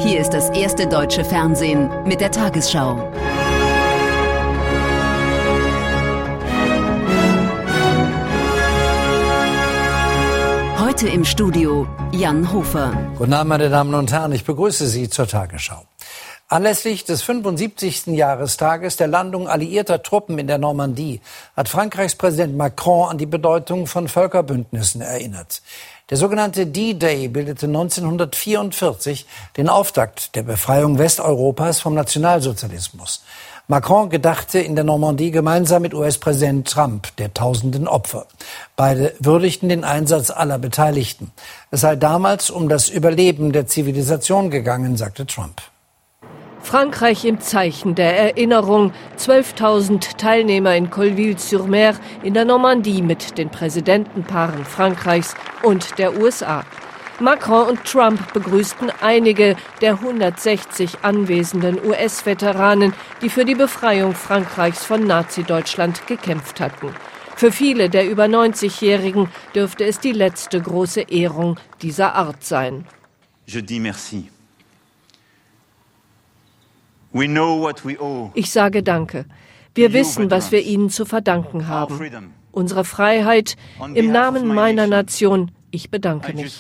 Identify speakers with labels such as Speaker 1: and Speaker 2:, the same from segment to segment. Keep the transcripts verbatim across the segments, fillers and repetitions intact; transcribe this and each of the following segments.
Speaker 1: Hier ist das erste deutsche Fernsehen mit der Tagesschau. Heute im Studio Jan Hofer.
Speaker 2: Guten Abend, meine Damen und Herren, ich begrüße Sie zur Tagesschau. Anlässlich des fünfundsiebzigsten Jahrestages der Landung alliierter Truppen in der Normandie hat Frankreichs Präsident Macron an die Bedeutung von Völkerbündnissen erinnert. Der sogenannte D-Day bildete neunzehnhundertvierundvierzig den Auftakt der Befreiung Westeuropas vom Nationalsozialismus. Macron gedachte in der Normandie gemeinsam mit U S-Präsident Trump der tausenden Opfer. Beide würdigten den Einsatz aller Beteiligten. Es sei damals um das Überleben der Zivilisation gegangen, sagte Trump.
Speaker 3: Frankreich im Zeichen der Erinnerung. zwölftausend Teilnehmer in Colleville-sur-Mer in der Normandie mit den Präsidentenpaaren Frankreichs und der U S A. Macron und Trump begrüßten einige der hundertsechzig anwesenden U S-Veteranen, die für die Befreiung Frankreichs von Nazi-Deutschland gekämpft hatten. Für viele der über neunzigjährigen dürfte es die letzte große Ehrung dieser Art sein.
Speaker 4: Je dis merci. We know what we owe.
Speaker 3: Ich sage Danke. Wir wissen, was wir ihnen zu verdanken haben. Unsere Freiheit im Namen meiner Nation. Ich bedanke mich.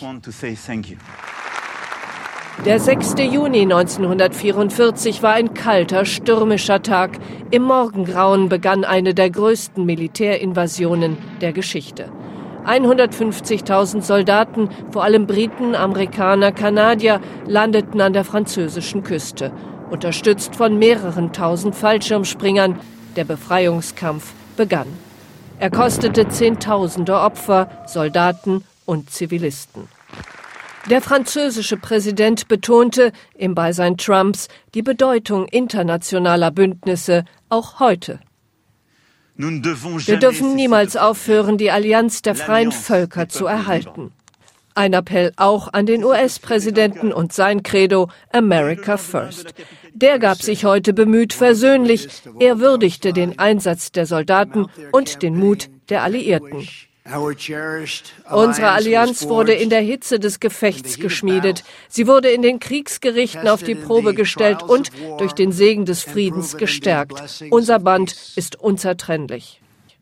Speaker 3: Der sechste Juni neunzehnhundertvierundvierzig war ein kalter, stürmischer Tag. Im Morgengrauen begann eine der größten Militärinvasionen der Geschichte. hundertfünfzigtausend Soldaten, vor allem Briten, Amerikaner, Kanadier, landeten an der französischen Küste. Unterstützt von mehreren tausend Fallschirmspringern, der Befreiungskampf begann. Er kostete Zehntausende Opfer, Soldaten und Zivilisten. Der französische Präsident betonte im Beisein Trumps die Bedeutung internationaler Bündnisse auch heute. Wir dürfen niemals aufhören, die Allianz der freien Völker zu erhalten. Ein Appell auch an den U S-Präsidenten und sein Credo America First. Der gab sich heute bemüht versöhnlich. Er würdigte den Einsatz der Soldaten und den Mut der Alliierten. Unsere Allianz wurde in der Hitze des Gefechts geschmiedet. Sie wurde in den Kriegsgerichten auf die Probe gestellt und durch den Segen des Friedens gestärkt. Unser Band ist unzertrennlich.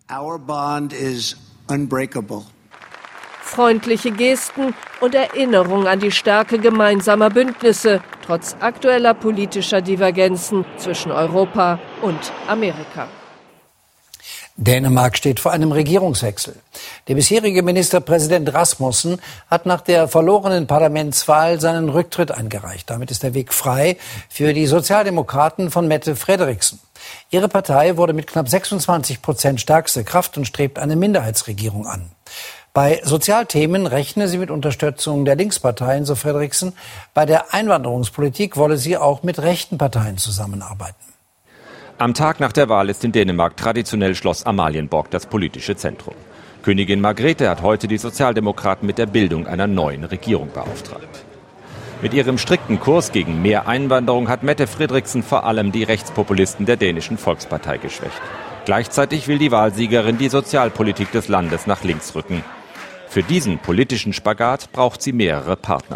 Speaker 3: Freundliche Gesten und Erinnerung an die Stärke gemeinsamer Bündnisse, trotz aktueller politischer Divergenzen zwischen Europa und Amerika.
Speaker 2: Dänemark steht vor einem Regierungswechsel. Der bisherige Ministerpräsident Rasmussen hat nach der verlorenen Parlamentswahl seinen Rücktritt eingereicht. Damit ist der Weg frei für die Sozialdemokraten von Mette Frederiksen. Ihre Partei wurde mit knapp sechsundzwanzig Prozent stärkste Kraft und strebt eine Minderheitsregierung an. Bei Sozialthemen rechne sie mit Unterstützung der Linksparteien, so Frederiksen. Bei der Einwanderungspolitik wolle sie auch mit rechten Parteien zusammenarbeiten.
Speaker 5: Am Tag nach der Wahl ist in Dänemark traditionell Schloss Amalienborg das politische Zentrum. Königin Margrethe hat heute die Sozialdemokraten mit der Bildung einer neuen Regierung beauftragt. Mit ihrem strikten Kurs gegen mehr Einwanderung hat Mette Frederiksen vor allem die Rechtspopulisten der dänischen Volkspartei geschwächt. Gleichzeitig will die Wahlsiegerin die Sozialpolitik des Landes nach links rücken. Für diesen politischen Spagat braucht sie mehrere Partner.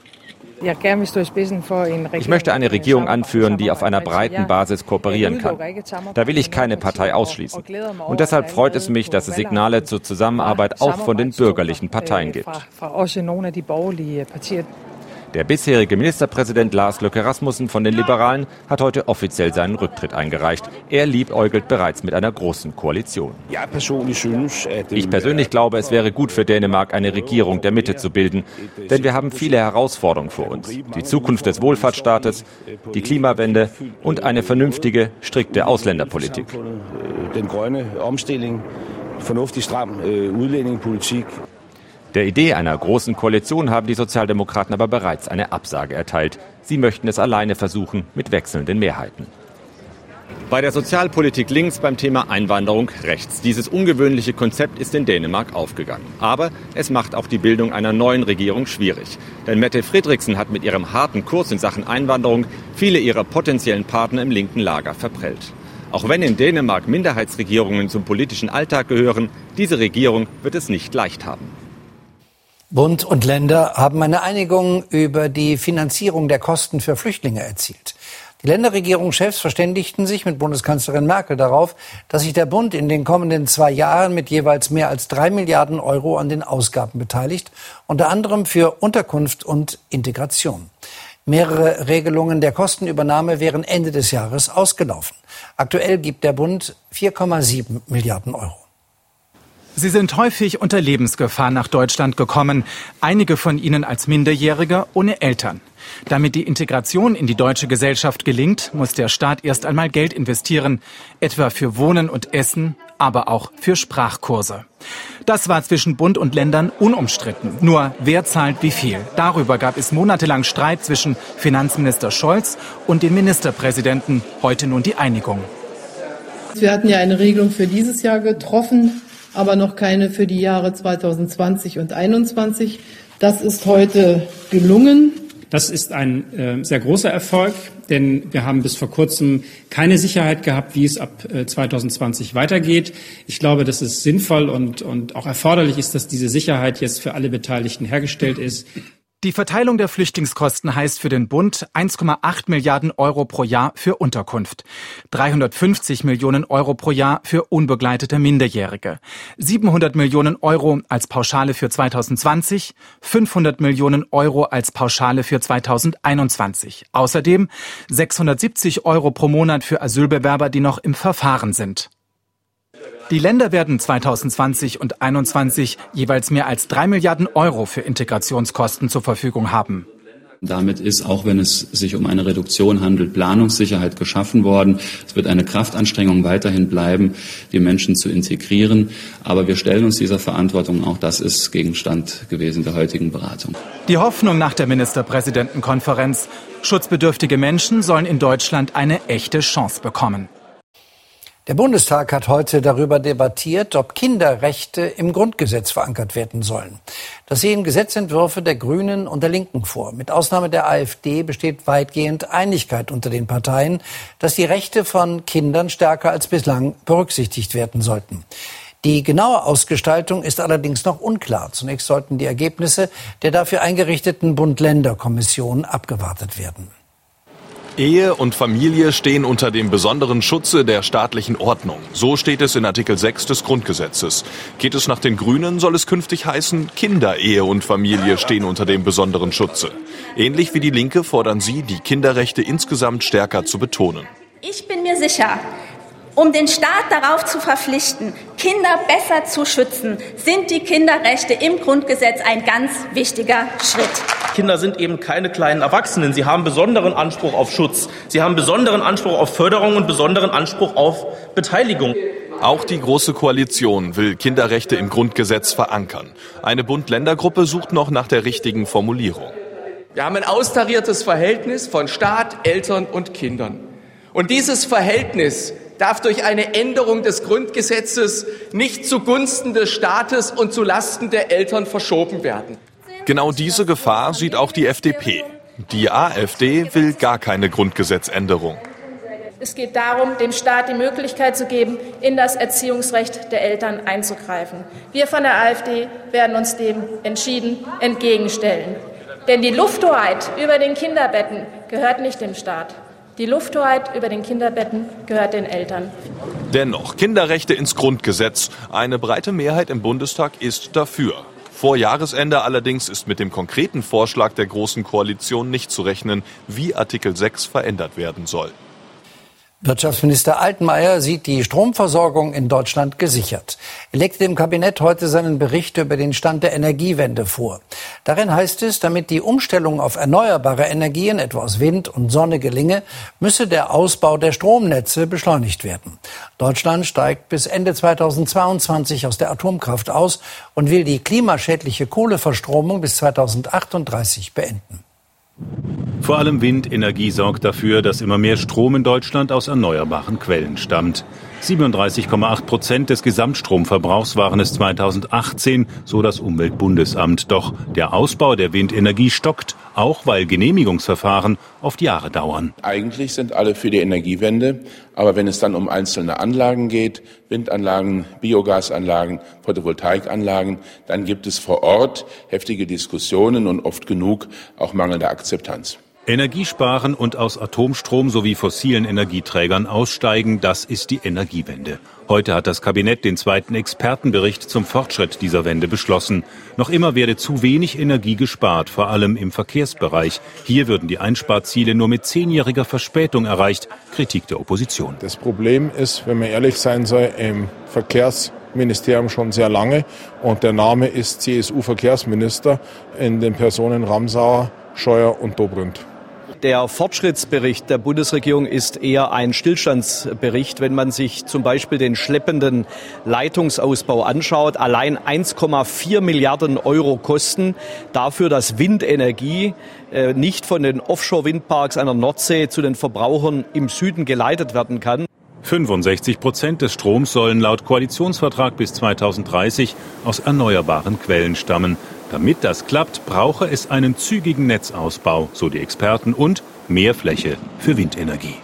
Speaker 5: Ich möchte eine Regierung anführen, die auf einer breiten Basis kooperieren kann. Da will ich keine Partei ausschließen. Und deshalb freut es mich, dass es Signale zur Zusammenarbeit auch von den bürgerlichen Parteien gibt. Der bisherige Ministerpräsident Lars Løkke Rasmussen von den Liberalen hat heute offiziell seinen Rücktritt eingereicht. Er liebäugelt bereits mit einer großen Koalition. Ich persönlich glaube, es wäre gut für Dänemark, eine Regierung der Mitte zu bilden. Denn wir haben viele Herausforderungen vor uns. Die Zukunft des Wohlfahrtsstaates, die Klimawende und eine vernünftige, strikte Ausländerpolitik. Der Idee einer großen Koalition haben die Sozialdemokraten aber bereits eine Absage erteilt. Sie möchten es alleine versuchen mit wechselnden Mehrheiten. Bei der Sozialpolitik links, beim Thema Einwanderung rechts. Dieses ungewöhnliche Konzept ist in Dänemark aufgegangen. Aber es macht auch die Bildung einer neuen Regierung schwierig. Denn Mette Frederiksen hat mit ihrem harten Kurs in Sachen Einwanderung viele ihrer potenziellen Partner im linken Lager verprellt. Auch wenn in Dänemark Minderheitsregierungen zum politischen Alltag gehören, diese Regierung wird es nicht leicht haben.
Speaker 2: Bund und Länder haben eine Einigung über die Finanzierung der Kosten für Flüchtlinge erzielt. Die Länderregierungschefs verständigten sich mit Bundeskanzlerin Merkel darauf, dass sich der Bund in den kommenden zwei Jahren mit jeweils mehr als drei Milliarden Euro an den Ausgaben beteiligt, unter anderem für Unterkunft und Integration. Mehrere Regelungen der Kostenübernahme wären Ende des Jahres ausgelaufen. Aktuell gibt der Bund vier Komma sieben Milliarden Euro.
Speaker 6: Sie sind häufig unter Lebensgefahr nach Deutschland gekommen, einige von ihnen als Minderjährige ohne Eltern. Damit die Integration in die deutsche Gesellschaft gelingt, muss der Staat erst einmal Geld investieren, etwa für Wohnen und Essen, aber auch für Sprachkurse. Das war zwischen Bund und Ländern unumstritten. Nur wer zahlt wie viel? Darüber gab es monatelang Streit zwischen Finanzminister Scholz und den Ministerpräsidenten. Heute nun die Einigung.
Speaker 7: Wir hatten ja eine Regelung für dieses Jahr getroffen, aber noch keine für die Jahre zweitausendzwanzig und zweitausendeinundzwanzig. Das ist heute gelungen.
Speaker 8: Das ist ein äh, sehr großer Erfolg, denn wir haben bis vor kurzem keine Sicherheit gehabt, wie es ab äh, zweitausendzwanzig weitergeht. Ich glaube, dass es sinnvoll und, und auch erforderlich ist, dass diese Sicherheit jetzt für alle Beteiligten hergestellt ist.
Speaker 6: Die Verteilung der Flüchtlingskosten heißt für den Bund eins Komma acht Milliarden Euro pro Jahr für Unterkunft, dreihundertfünfzig Millionen Euro pro Jahr für unbegleitete Minderjährige, siebenhundert Millionen Euro als Pauschale für zweitausendzwanzig, fünfhundert Millionen Euro als Pauschale für zweitausendeinundzwanzig. Außerdem sechshundertsiebzig Euro pro Monat für Asylbewerber, die noch im Verfahren sind. Die Länder werden zweitausendzwanzig und zweitausendeinundzwanzig jeweils mehr als drei Milliarden Euro für Integrationskosten zur Verfügung haben.
Speaker 9: Damit ist, auch wenn es sich um eine Reduktion handelt, Planungssicherheit geschaffen worden. Es wird eine Kraftanstrengung weiterhin bleiben, die Menschen zu integrieren. Aber wir stellen uns dieser Verantwortung, auch das ist Gegenstand gewesen der heutigen Beratung.
Speaker 6: Die Hoffnung nach der Ministerpräsidentenkonferenz: Schutzbedürftige Menschen sollen in Deutschland eine echte Chance bekommen.
Speaker 2: Der Bundestag hat heute darüber debattiert, ob Kinderrechte im Grundgesetz verankert werden sollen. Das sehen Gesetzentwürfe der Grünen und der Linken vor. Mit Ausnahme der AfD besteht weitgehend Einigkeit unter den Parteien, dass die Rechte von Kindern stärker als bislang berücksichtigt werden sollten. Die genaue Ausgestaltung ist allerdings noch unklar. Zunächst sollten die Ergebnisse der dafür eingerichteten Bund-Länder-Kommission abgewartet werden.
Speaker 10: Ehe und Familie stehen unter dem besonderen Schutze der staatlichen Ordnung. So steht es in Artikel sechs des Grundgesetzes. Geht es nach den Grünen, soll es künftig heißen, Kinder, Ehe und Familie stehen unter dem besonderen Schutze. Ähnlich wie die Linke fordern sie, die Kinderrechte insgesamt stärker zu betonen.
Speaker 11: Ich bin mir sicher, um den Staat darauf zu verpflichten, Kinder besser zu schützen, sind die Kinderrechte im Grundgesetz ein ganz wichtiger Schritt.
Speaker 12: Kinder sind eben keine kleinen Erwachsenen. Sie haben besonderen Anspruch auf Schutz. Sie haben besonderen Anspruch auf Förderung und besonderen Anspruch auf Beteiligung.
Speaker 10: Auch die Große Koalition will Kinderrechte im Grundgesetz verankern. Eine Bund-Länder-Gruppe sucht noch nach der richtigen Formulierung.
Speaker 13: Wir haben ein austariertes Verhältnis von Staat, Eltern und Kindern. Und dieses Verhältnis darf durch eine Änderung des Grundgesetzes nicht zugunsten des Staates und zulasten der Eltern verschoben werden.
Speaker 10: Genau diese Gefahr sieht auch die F D P. Die AfD will gar keine Grundgesetzänderung.
Speaker 14: Es geht darum, dem Staat die Möglichkeit zu geben, in das Erziehungsrecht der Eltern einzugreifen. Wir von der AfD werden uns dem entschieden entgegenstellen. Denn die Lufthoheit über den Kinderbetten gehört nicht dem Staat. Die Lufthoheit über den Kinderbetten gehört den Eltern.
Speaker 10: Dennoch, Kinderrechte ins Grundgesetz. Eine breite Mehrheit im Bundestag ist dafür. Vor Jahresende allerdings ist mit dem konkreten Vorschlag der Großen Koalition nicht zu rechnen, wie Artikel sechs verändert werden soll.
Speaker 2: Wirtschaftsminister Altmaier sieht die Stromversorgung in Deutschland gesichert. Er legte dem Kabinett heute seinen Bericht über den Stand der Energiewende vor. Darin heißt es, damit die Umstellung auf erneuerbare Energien, etwa aus Wind und Sonne, gelinge, müsse der Ausbau der Stromnetze beschleunigt werden. Deutschland steigt bis Ende zweitausendzweiundzwanzig aus der Atomkraft aus und will die klimaschädliche Kohleverstromung bis zweitausendachtunddreißig beenden.
Speaker 15: Vor allem Windenergie sorgt dafür, dass immer mehr Strom in Deutschland aus erneuerbaren Quellen stammt. siebenunddreißig Komma acht Prozent des Gesamtstromverbrauchs waren es zweitausendachtzehn, so das Umweltbundesamt. Doch der Ausbau der Windenergie stockt, auch weil Genehmigungsverfahren oft Jahre dauern.
Speaker 16: Eigentlich sind alle für die Energiewende, aber wenn es dann um einzelne Anlagen geht, Windanlagen, Biogasanlagen, Photovoltaikanlagen, dann gibt es vor Ort heftige Diskussionen und oft genug auch mangelnde Akzeptanz.
Speaker 15: Energiesparen und aus Atomstrom sowie fossilen Energieträgern aussteigen, das ist die Energiewende. Heute hat das Kabinett den zweiten Expertenbericht zum Fortschritt dieser Wende beschlossen. Noch immer werde zu wenig Energie gespart, vor allem im Verkehrsbereich. Hier würden die Einsparziele nur mit zehnjähriger Verspätung erreicht. Kritik der Opposition.
Speaker 17: Das Problem ist, wenn man ehrlich sein soll, im Verkehrsministerium schon sehr lange. Und der Name ist C S U-Verkehrsminister in den Personen Ramsauer, Scheuer und Dobrindt.
Speaker 18: Der Fortschrittsbericht der Bundesregierung ist eher ein Stillstandsbericht. Wenn man sich zum Beispiel den schleppenden Leitungsausbau anschaut, allein eins Komma vier Milliarden Euro Kosten dafür, dass Windenergie äh, nicht von den Offshore-Windparks an der Nordsee zu den Verbrauchern im Süden geleitet werden kann.
Speaker 15: fünfundsechzig Prozent des Stroms sollen laut Koalitionsvertrag bis zweitausenddreißig aus erneuerbaren Quellen stammen. Damit das klappt, brauche es einen zügigen Netzausbau, so die Experten, und mehr Fläche für Windenergie.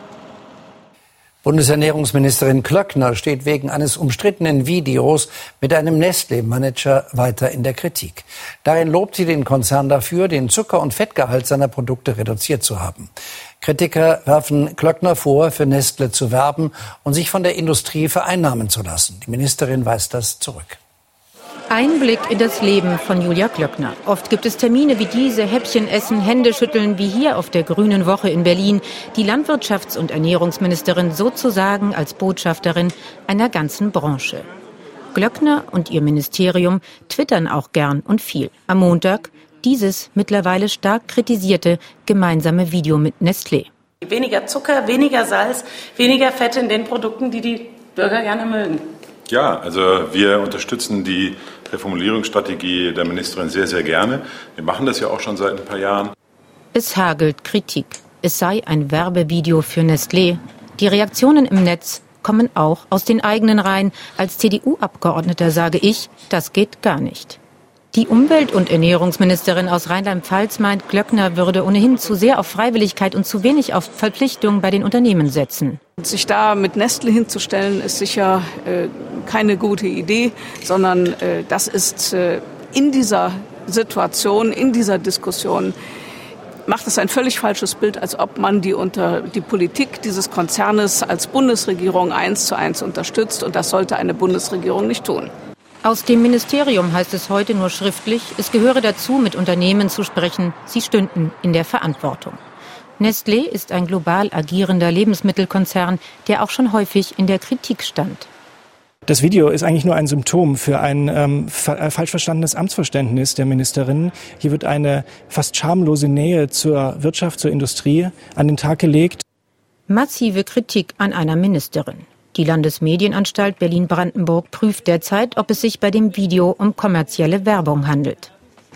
Speaker 2: Bundesernährungsministerin Klöckner steht wegen eines umstrittenen Videos mit einem Nestlé-Manager weiter in der Kritik. Darin lobt sie den Konzern dafür, den Zucker- und Fettgehalt seiner Produkte reduziert zu haben. Kritiker werfen Klöckner vor, für Nestlé zu werben und sich von der Industrie vereinnahmen zu lassen. Die Ministerin weist das zurück.
Speaker 19: Einblick in das Leben von Julia Klöckner. Oft gibt es Termine wie diese, Häppchen essen, Hände schütteln, wie hier auf der Grünen Woche in Berlin. Die Landwirtschafts- und Ernährungsministerin sozusagen als Botschafterin einer ganzen Branche. Klöckner und ihr Ministerium twittern auch gern und viel. Am Montag dieses mittlerweile stark kritisierte gemeinsame Video mit Nestlé.
Speaker 20: Weniger Zucker, weniger Salz, weniger Fett in den Produkten, die die Bürger gerne mögen.
Speaker 21: Ja, also wir unterstützen die Reformulierungsstrategie der Ministerin sehr, sehr gerne. Wir machen das ja auch schon seit ein paar Jahren.
Speaker 19: Es hagelt Kritik. Es sei ein Werbevideo für Nestlé. Die Reaktionen im Netz kommen auch aus den eigenen Reihen. Als C D U-Abgeordneter sage ich, das geht gar nicht. Die Umwelt- und Ernährungsministerin aus Rheinland-Pfalz meint, Klöckner würde ohnehin zu sehr auf Freiwilligkeit und zu wenig auf Verpflichtungen bei den Unternehmen setzen.
Speaker 22: Sich da mit Nestlé hinzustellen, ist sicher äh, keine gute Idee, sondern äh, das ist äh, in dieser Situation, in dieser Diskussion, macht es ein völlig falsches Bild, als ob man die, unter, die Politik dieses Konzernes als Bundesregierung eins zu eins unterstützt. Und das sollte eine Bundesregierung nicht tun.
Speaker 19: Aus dem Ministerium heißt es heute nur schriftlich, es gehöre dazu, mit Unternehmen zu sprechen. Sie stünden in der Verantwortung. Nestlé ist ein global agierender Lebensmittelkonzern, der auch schon häufig in der Kritik stand.
Speaker 23: Das Video ist eigentlich nur ein Symptom für ein ähm, fa- falsch verstandenes Amtsverständnis der Ministerin. Hier wird eine fast schamlose Nähe zur Wirtschaft, zur Industrie an den Tag gelegt.
Speaker 19: Massive Kritik an einer Ministerin. Die Landesmedienanstalt Berlin-Brandenburg prüft derzeit, ob es sich bei dem Video um kommerzielle Werbung handelt.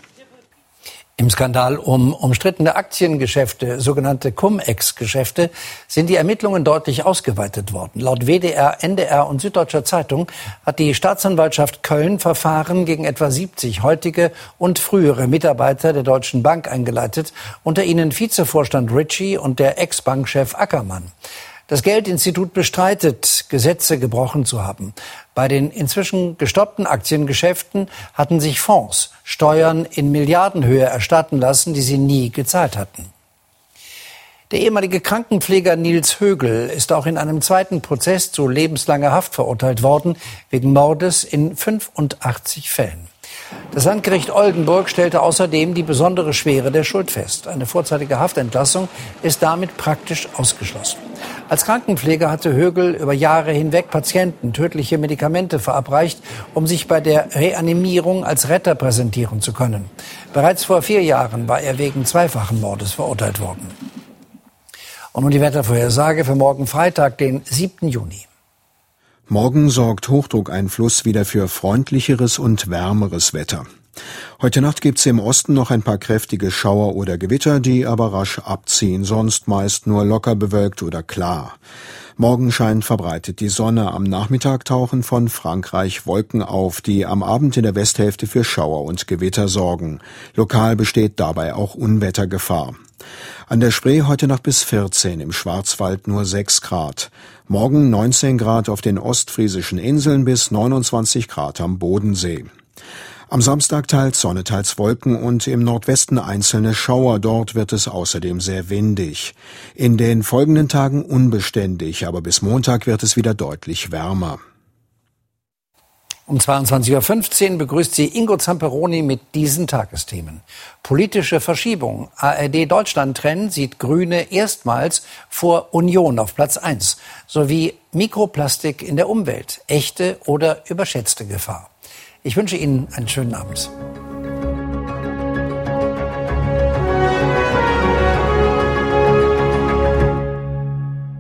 Speaker 2: Im Skandal um umstrittene Aktiengeschäfte, sogenannte Cum-Ex-Geschäfte, sind die Ermittlungen deutlich ausgeweitet worden. Laut W D R, N D R und Süddeutscher Zeitung hat die Staatsanwaltschaft Köln Verfahren gegen etwa siebzig heutige und frühere Mitarbeiter der Deutschen Bank eingeleitet, unter ihnen Vizevorstand Ritchie und der Ex-Bankchef Ackermann. Das Geldinstitut bestreitet, Gesetze gebrochen zu haben. Bei den inzwischen gestoppten Aktiengeschäften hatten sich Fonds Steuern in Milliardenhöhe erstatten lassen, die sie nie gezahlt hatten. Der ehemalige Krankenpfleger Nils Högel ist auch in einem zweiten Prozess zu lebenslanger Haft verurteilt worden, wegen Mordes in fünfundachtzig Fällen. Das Landgericht Oldenburg stellte außerdem die besondere Schwere der Schuld fest. Eine vorzeitige Haftentlassung ist damit praktisch ausgeschlossen. Als Krankenpfleger hatte Högel über Jahre hinweg Patienten tödliche Medikamente verabreicht, um sich bei der Reanimierung als Retter präsentieren zu können. Bereits vor vier Jahren war er wegen zweifachen Mordes verurteilt worden. Und nun die Wettervorhersage für morgen Freitag, den siebten Juni.
Speaker 24: Morgen sorgt Hochdruckeinfluss wieder für freundlicheres und wärmeres Wetter. Heute Nacht gibt's im Osten noch ein paar kräftige Schauer oder Gewitter, die aber rasch abziehen, sonst meist nur locker bewölkt oder klar. Morgen scheint verbreitet die Sonne. Am Nachmittag tauchen von Frankreich Wolken auf, die am Abend in der Westhälfte für Schauer und Gewitter sorgen. Lokal besteht dabei auch Unwettergefahr. An der Spree heute Nacht bis vierzehn, im Schwarzwald nur sechs Grad. Morgen neunzehn Grad auf den ostfriesischen Inseln bis neunundzwanzig Grad am Bodensee. Am Samstag teils Sonne, teils Wolken und im Nordwesten einzelne Schauer. Dort wird es außerdem sehr windig. In den folgenden Tagen unbeständig, aber bis Montag wird es wieder deutlich wärmer.
Speaker 2: Um zweiundzwanzig Uhr fünfzehn begrüßt sie Ingo Zamperoni mit diesen Tagesthemen. Politische Verschiebung. A R D-Deutschland-Trend sieht Grüne erstmals vor Union auf Platz eins. Sowie Mikroplastik in der Umwelt. Echte oder überschätzte Gefahr. Ich wünsche Ihnen einen schönen Abend.